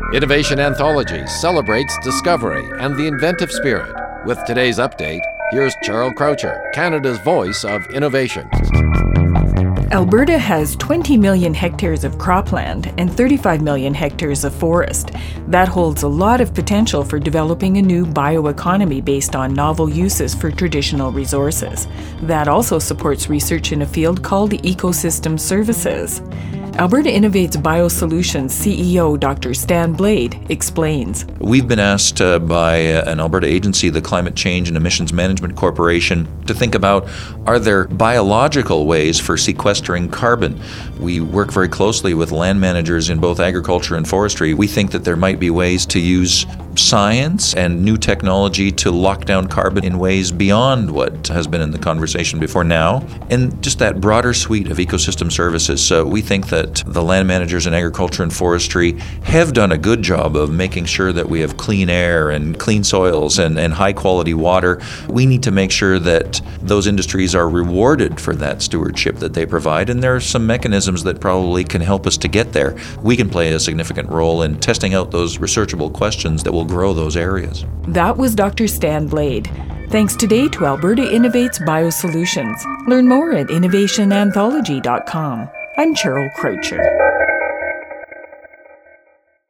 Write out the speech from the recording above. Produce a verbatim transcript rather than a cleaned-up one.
Innovation Anthology celebrates discovery and the inventive spirit. With today's update, here's Cheryl Croucher, Canada's voice of innovation. Alberta has twenty million hectares of cropland and thirty-five million hectares of forest. That holds a lot of potential for developing a new bioeconomy based on novel uses for traditional resources. That also supports research in a field called ecosystem services. Alberta Innovates Biosolutions C E O Doctor Stan Blade explains. We've been asked uh, by uh, an Alberta agency, the Climate Change and Emissions Management Corporation, to think about, are there biological ways for sequestering carbon? We work very closely with land managers in both agriculture and forestry. We think that there might be ways to use science and new technology to lock down carbon in ways beyond what has been in the conversation before now, and just that broader suite of ecosystem services. So we think that the land managers in agriculture and forestry have done a good job of making sure that we have clean air and clean soils and, and high quality water. We need to make sure that those industries are rewarded for that stewardship that they provide, and there are some mechanisms that probably can help us to get there. We can play a significant role in testing out those researchable questions that will grow those areas. That was Doctor Stan Blade. Thanks today to Alberta Innovates Biosolutions. Learn more at innovation anthology dot com. I'm Cheryl Croucher.